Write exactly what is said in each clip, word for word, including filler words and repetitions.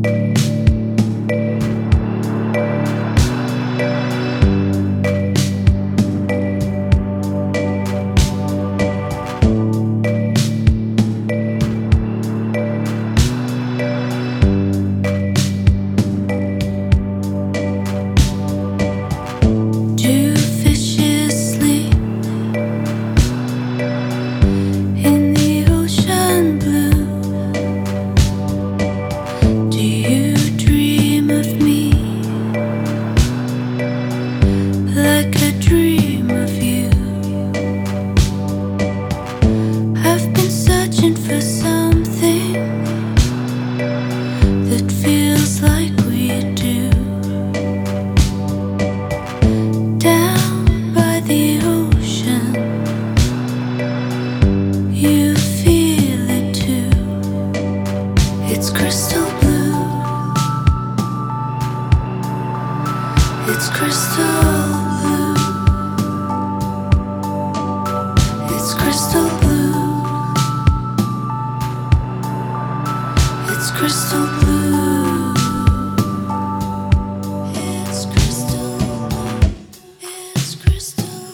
It's crystal blue. It's crystal blue. It's crystal blue. It's crystal blue. It's crystal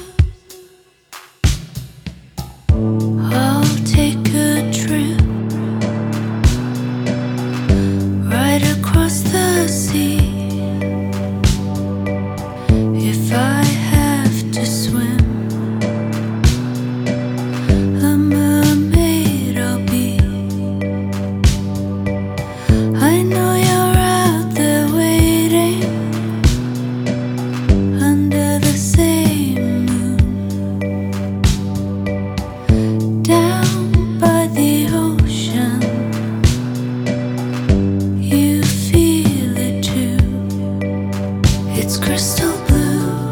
blue. I'll take a trip right across the sea. If I have to swim, a mermaid I'll be. I know you're out there waiting under the same moon, down by the ocean. You feel it too. It's crystal blue.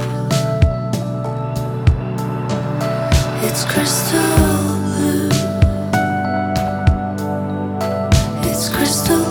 It's crystal blue. It's crystal